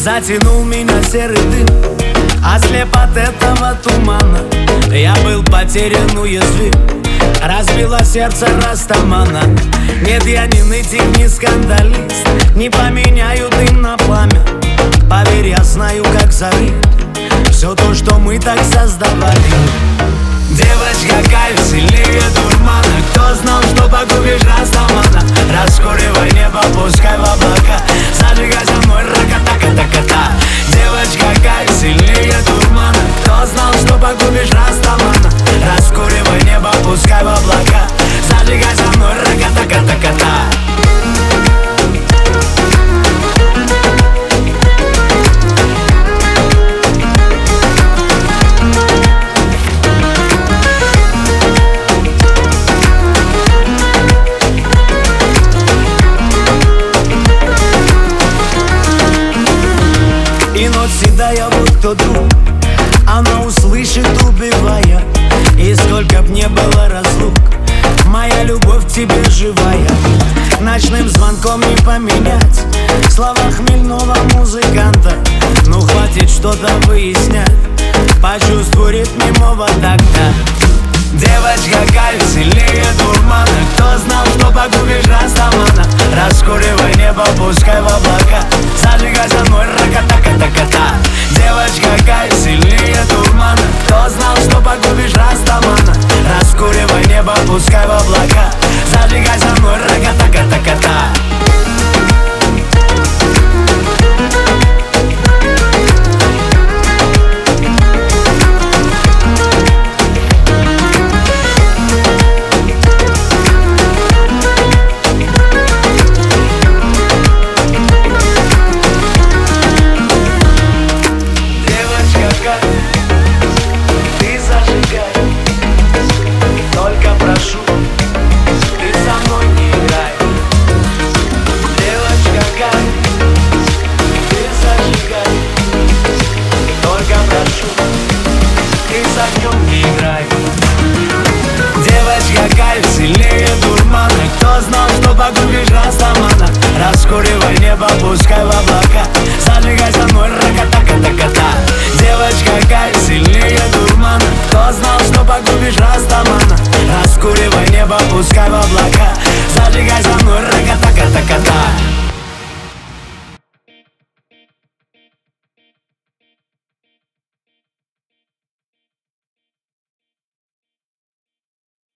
Затянул меня серый дым, ослеп от этого тумана. Я был потерян, уязвим, разбило сердце растамана. Нет, я не нытик, не скандалист, не поменяю дым на пламя. Поверь, я знаю, как зарыть все то, что мы так создавали. Девочка, кайф сильнее дурмана. Кто знал, что погубишь растамана? Раскуривай небо, пускай в облака, зажигай за мной рака-така-така-та. Девочка, кайф сильнее дурмана. Кто знал, что погубишь растамана? Раскуривай небо, пускай в облака, зажигай за мной рака-така-така-та. И ночь седая, вот кто друг, она услышит, убивая. И сколько б не было разлук, моя любовь к тебе живая. Ночным звонком не поменять слова хмельного музыканта. Ну хватит что-то выяснять, почувствуй ритм немого такта. Девочка, кайф сильнее дурмана. Кто знал, что погубишь растамана? Раскуривай небо, пускай в облака, зажигай за мной рака-така-така-та. Девочка, кайф сильнее дурмана. Кто знал, что погубишь растамана? Раскуривай небо, пускай в облака, зажигай за мной рака-така-така-та. Ты зажигай, только прошу, ты со мной не играй. Девочка, как ты зажигай, только прошу, ты с огнем не играй. Девочка, кайф сильнее дурмана. Кто знал, что погубишь растамана? Раскуривай небо, пускай